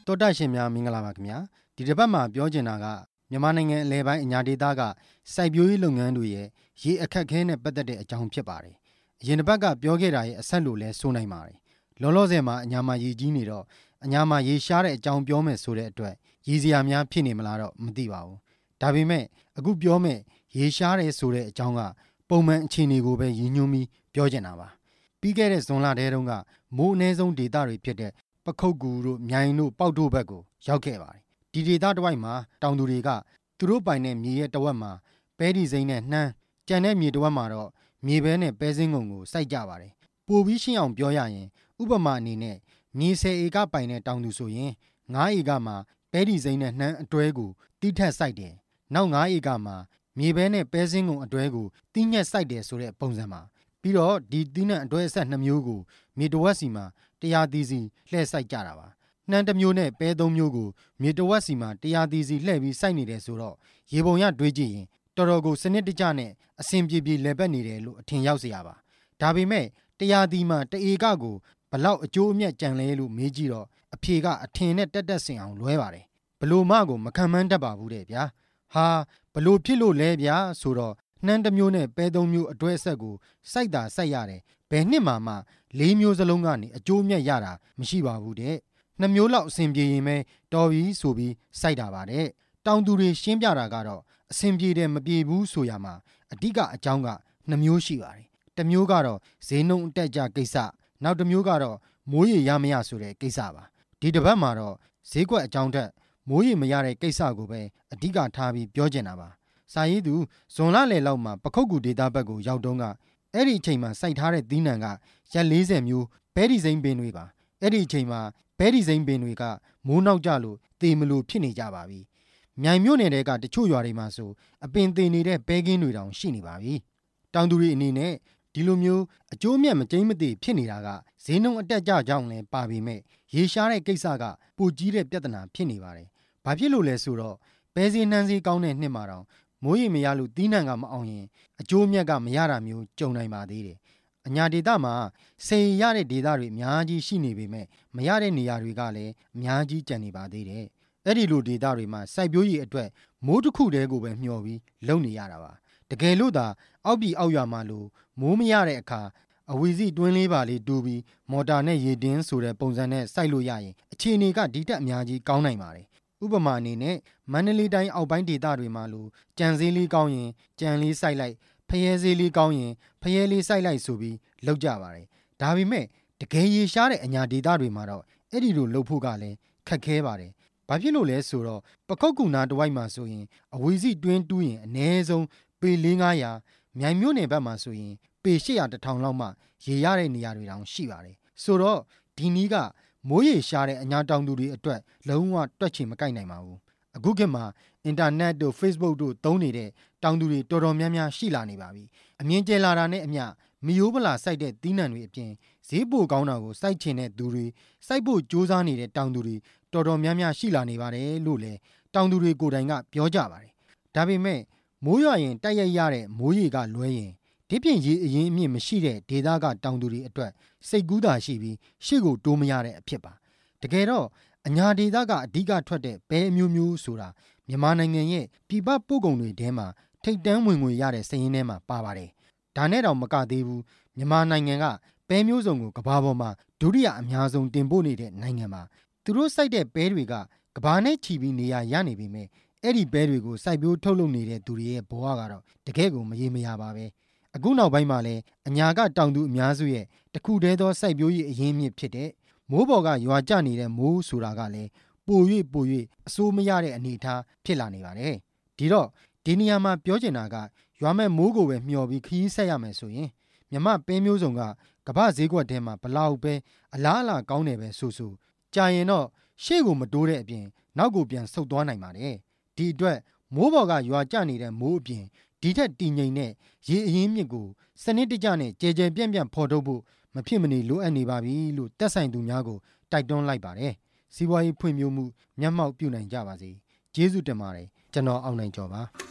တောတရှင်များမင်္ဂလာပါခင်ဗျာဒီတစ်ပတ်မှာပြောချင်တာကမြန်မာနိုင်ငံအလဲပိုင်းအညာဒေသကစိုက်ပျိုးရေးလုပ်ငန်းတွေရဲ့ရေအခက်အခဲနဲ့ပတ်သက်တဲ့အကြောင်းဖြစ်ပါတယ်အရင်တစ်ပတ်ကပြောခဲ့တာရဲ့အဆက်လို့လဲဆိုနိုင်ပါတယ်လောလောဆယ်မှာအညာမှာရေကြီးနေတော့အညာမှာရေရှားတဲ့အကြောင်းပြောမယ်ဆိုတဲ့အတွက်ရေစရာများဖြစ်နေမလားတော့မသိပါဘူးဒါပေမဲ့အခုပြောမယ်ရေရှားတယ်ဆိုတဲ့အကြောင်းကပုံမှန်အခြေအနေကိုပဲရည်ညွှန်းပြီးပြောချင်တာပါပြီးခဲ့တဲ့ဇွန်လထဲတုန်းကမိုးအနည်းဆုံးဒေသတွေဖြစ်တဲ့ပခုတ်ကူတို့မြိုင်တို့ပေါက်တို့ဘက်ကိုရောက်ခဲ့ပါတယ်ဒီဒေသတစ်ဝိုက်မှာတောင်သူတွေကသူတို့ပိုင်တဲ့မြေရဲ့တစ်ဝက်မှာပဲဒီစိမ့်နဲ့နှမ်းကြံတဲ့မြေတစ်ဝက်မှာတော့မြေပဲနဲ့ပဲစင်းကုန်ကိုစိုက်ကြပါတယ်ပိုပြီးရှင်းအောင်ပြောရရင်ဥပမာအနေနဲ့မြေ10 ဧကပိုင်တဲ့တောင်သူဆိုရင်9 ဧကမှာပဲဒီစိမ့်နဲ့နှမ်းအတွဲကိုတီးထက်စိုက်တယ်နောက်9 ဧကမှာမြေပဲနဲ့ပဲစင်းကုန်အတွဲကိုတီးညက်စိုက်တယ်ဆိုတဲ့ပုံစံမှာပြီးတော့ဒီတီးနှံအတွဲအဆက်2မျိုးကိုမြေတစ်ဝက်စီမှာ100 သီးစီလှည့်စိုက်ကြတာပါနှမ်းတစ်မျိုးနဲ့ပဲ3မျိုးကိုမြေတစ်ဝက်စီမှာ100 သီးစီလှည့်ပြီးစိုက်နေတယ်ဆိုတော့ရေပုံရတွေးကြည့်ရင်တော်တော်ကိုစနစ်တကျနဲ့အဆင်ပြေပြေလည်ပတ်နေတယ်လို့အထင်ရောက်เสียရပါဒါပေမဲ့100 သီးမှာ1 ဧကကိုဘလောက်အကျိုးအမြတ်ကြံလဲလို့မေးကြည့်တော့အဖြေကအထင်နဲ့တက်ဆင်အောင်လွဲပါတယ်ဘလို့မှကိုမခံမှန်းတတ်ပါဘူးတဲ့ဗျာဟာဘလို့ဖြစ်လို့လဲဗျာဆိုတော့နှမ်းတစ်မျိုးနဲ့ပဲ3မျိုးအတွဲအဆက်ကိုစိုက်တာစိုက်ရတယ်ဘယ်နှစ်မှ4 မျိုးစလုံးကနေအကျိုးမြတ်ရတာမရှိပါဘူးတဲ့2 မျိုးလောက်အဆင်ပြေရင်ပဲတော်ပြီဆိုပြီးစိုက်တာပါတဲ့တောင်သူတွေရှင်းပြတာကတော့အဆင်ပြေတယ်မပြေဘူးဆိုရမှာအဓိကအကြောင်းက2 မျိုးရှိပါတယ်တစ်မျိုးကတော့ဈေးနှုန်းအတက်အကျကိစ္စနောက်တစ်မျိုးကတော့မိုးရေရမရဆိုတဲ့ကိစ္စပါဒီတစ်ပတ်မှာတော့ဈေးကွက်အကြောင်းထက်မိုးရေမရတဲ့ကိစ္စကိုပဲအဓိကထားပြီးပြောချင်တာပါစာရေးသူဇွန်လလယ်လောက်မှာပခုတ်ကူဒေသဘက်ကိုရောက်တော့ကအဲ့ဒီအချိန်မှာစိုက်ထားတဲ့သီးနှံကရက်40မျိုးပဲဒီစိမ့်ပင်တွေပါအဲ့ဒီအချိန်မှာပဲဒီစိမ့်ပင်တွေကမိုးနောက်ကျလို့တေမလို့ဖြစ်နေကြပါပြီမြိုင်မြို့နယ်တွေကတချို့ရွာတွေမှာဆိုအပင်သေနေတဲ့ပဲကင်းတွေတောင်ရှိနေပါပြီတောင်သူတွေအနေနဲ့ဒီလိုမျိုးအကျိုးမြတ်မကျိန်းမသေးဖြစ်နေတာကဈေးနှုန်းအတက်ကြကြောင်းလည်းပါပေမဲ့ရေရှားတဲ့ကိစ္စကပိုကြီးတဲ့ပြဿနာဖြစ်နေပါတယ်ဘာဖြစ်လို့လဲဆိုတော့ပဲစည်းနှမ်းစည်းကောင်းတဲ့နှစ်မှာတောင်မိုးရေမရလို့တီးနှံကမအောင်ရင်အကျိုးမြတ်ကမရတာမျိုးကြုံနိုင်ပါသေးတယ်အညာဒေသမှာစေရတဲ့ဒေသတွေအများကြီးရှိနေပေမဲ့မရတဲ့နေရာတွေကလည်းအများကြီးကျန်နေပါသေးတယ်အဲ့ဒီလိုဒေသတွေမှာစိုက်ပျိုးရေးအတွက်မိုးတစ်ခုတည်းကိုပဲမျှော်ပြီးလုပ်နေရတာပါတကယ်လို့သာအောက်ပြည်အောက်ရွာမှာလို့မိုးမရတဲ့အခါအဝီစီတွင်းလေးပါလေးတူးပြီးမော်တာနဲ့ရေတင်းဆိုတဲ့ပုံစံနဲ့စိုက်လို့ရရင်အခြေအနေကဒီတက်အများကြီးကောင်းနိုင်ပါတယ်ဥပမာအနေနဲ့မန္တလေးတိုင်းအောက်ပိုင်းဒေသတွေမှာလို့ကြံစည်လေးကောင်းရင်ကြံလေးစိုက်လိုက်ဖျဲစည်းလေးကောင်းရင်ဖျဲလေးစိုက်လိုက်ဆိုပြီးလုပ်ကြပါတယ်ဒါပေမဲ့တကယ်ရေရှားတဲ့အညာဒေသတွေမှာတော့အဲ့ဒီလိုလုပ်ဖို့ကလည်းခက်ခဲပါတယ်ဘာဖြစ်လို့လဲဆိုတော့ပခုတ်ကူနာတဝိုက်မှာဆိုရင်အဝီစီတွင်းတူးရင်အနည်းဆုံးပေ400-500မြိုင်မြို့နယ်ဘက်မှာဆိုရင်ပေ800-1000လောက်မှရေရတဲ့နေရာတွေတောင်ရှိပါတယ်ဆိုတော့ဒီနည်းကမိုးရေရှားတဲ့အညာတောင်သူတွေအတွက်လုံးဝတွက်ချင်မကိုက်နိုင်ပါဘူးအခုခေတ်မှာအင်တာနက်တို့ Facebook တို့သုံးနေတဲ့တောင်သူတွေတော်တော်များများရှိလာနေပါပြီအမြင်ကျလာတာနဲ့အမျှမီယိုးပလာစိုက်တဲ့သီးနှံတွေအပြင်ဈေးပိုကောင်းတာကိုစိုက်ချင်တဲ့သူတွေစိုက်ဖို့ကြိုးစားနေတဲ့တောင်သူတွေတော်တော်များများရှိလာနေပါတယ်လို့လည်းတောင်သူတွေကိုယ်တိုင်ကပြောကြပါတယ်ဒါပေမဲ့မိုးရွာရင်တိုက်ရိုက်ရတဲ့မိုးရေကလွဲရင်ဒီပြင်ရေအရင်အမြင့်မရှိတဲ့ဒေသကတောင်သူတွေအတွက်စိတ်ကူးတာရှိပြီးရှေ့ကိုတိုးမရတဲ့အဖြစ်ပါတကယ်တော့အညာဒေသကအဓိကထွက်တဲ့ဘဲအမျိုးမျိုးဆိုတာမြန်မာနိုင်ငံရဲ့ပြည်ပပို့ကုန်တွေထဲမှာထိတ်တန်းဝင်ငွေရတဲ့စည်ရင်းထဲမှာပါပါတယ်ဒါနဲ့တောင်မကသေးဘူးမြန်မာနိုင်ငံကပဲမျိုးစုံကိုကမ္ဘာပေါ်မှာဒုတိယအများဆုံးတင်ပို့နေတဲ့နိုင်ငံမှာသူတို့စိုက်တဲ့ပဲတွေကကမ္ဘာနဲ့ချီပြီးနေရာရနေပေမဲ့အဲ့ဒီပဲတွေကိုစိုက်ပျိုးထုတ်လုပ်နေတဲ့သူတွေရဲ့ဘဝကတော့တကယ့်ကိုမရေမရာပါပဲအခုနောက်ပိုင်းမှာလည်းအညာကတောင်သူအများစုရဲ့တခုတည်းသောစိုက်ပျိုးရေးအရင်းမြစ်ဖြစ်တဲ့မိုးပေါ်ကရွာကျနေတဲ့မိုးဆိုတာကလည်းပို၍အစိုးမရတဲ့အနေအထားဖြစ်လာနေပါတယ်ဒီတော့ဒီနေရာမှာပြောချင်တာကရွာမဲ့မိုးကိုပဲမျှော်ပြီးခရီးဆက်ရမယ်ဆိုရင်မြမပဲမျိုးစုံကကမ္ဘာဈေးကွက်ထဲမှာဘလောက်ပဲအလားအလာကောင်းတယ်ပဲဆိုကြာရင်တော့ရှေ့ကိုမတိုးတဲ့အပြင်နောက်ကိုပြန်ဆုတ်သွားနိုင်ပါတယ်ဒီအတွက်မိုးပေါ်ကရွာကျနေတဲ့မိုးအပြင်ဒီထက်တည်ငြိမ်တဲ့ရေအရင်းမြစ်ကိုစနစ်တကျနဲ့ကြဲကြဲပြန့်ပြန့်ဖော်ထုတ်ဖို့မဖြစ်မနေလိုအပ်နေပါပြီလို့တက်ဆိုင်သူများကိုတိုက်တွန်းလိုက်ပါတယ်စီးပွားရေးဖွံ့ဖြိုးမှုမျက်မှောက်ပြုနိုင်ကြပါစေကျေးဇူးတင်ပါတယ်ကျွန်တော်အောင်နိုင်ကျော်ပါ